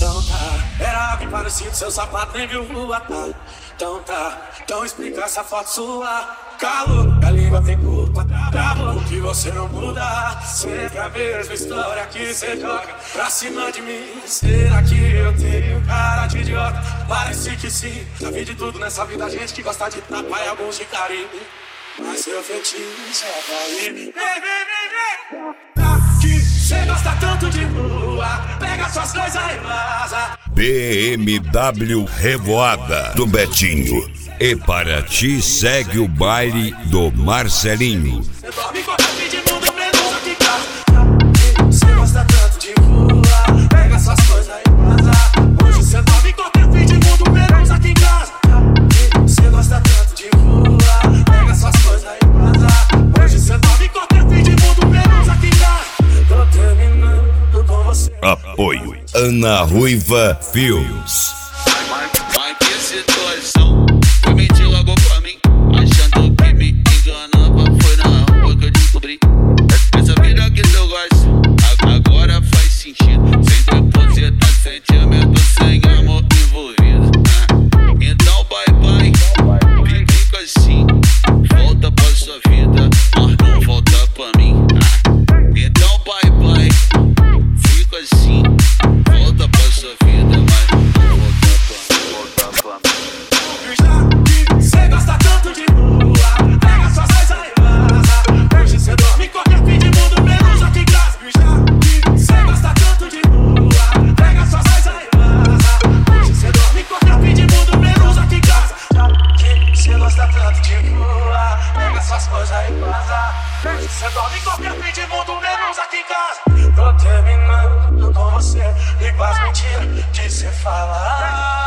Então tá, era algo parecido, seu sapato nem viu rua, tá? Então tá, então explica essa foto sua. Calo, a língua tem culpa, bravo, que você não muda. Sempre a mesma história que você joga pra cima de mim. Será que eu tenho cara de idiota? Parece que sim, já vi de tudo nessa vida, gente que gosta de tapar e alguns de carinho. Mas seu fetiche é cair. Que cê gosta tanto de rua, pega suas coisas e vaza. BMW Revoada do Betinho. E para ti segue o baile do Marcelinho. Cê dorme com a fim de mundo menos aqui cá. Cê gosta tanto de rua, pega suas coisas e vaza. Hoje cê dorme com a fim de mundo menos aqui em casa. Cê gosta tanto de rua, pega suas coisas e vaza. Hoje cê dorme com a fim de mundo menos aqui em casa. Tô terminando com você. Apoio Ana Ruiva Filmes. Mas que situação, foi mentir logo pra mim, achando que me enganava. Foi na rua que eu descobri essa vida que eu gosto, agora faz sentido. Sem depositar sentimento, sem amor envolvido. Então bye bye, fica assim, volta pra sua vida, mas não volta pra mim. Então bye bye, fica assim, volta pra sua vida, mas não volta pra mim. Cê gosta tanto de rua, pega suas coisas e vaza. Hoje cê dorme com a fim de mundo menos aqui em casa. Cê gosta tanto de rua, pega suas coisas e vaza. Hoje cê dorme com a fim de mundo menos aqui em casa. Cê gosta tanto de rua, pega suas coisas e vaza. Hoje cê dorme com a fim de mundo menos aqui em casa. Tô terminando com você e com as mentiras que cê fala.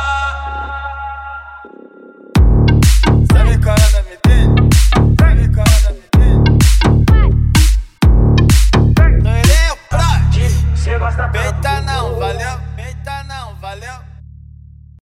Sabe qual é o nome dele? Sabe qual é o nome dele? Não, ele é o Prod. Cê gosta tanto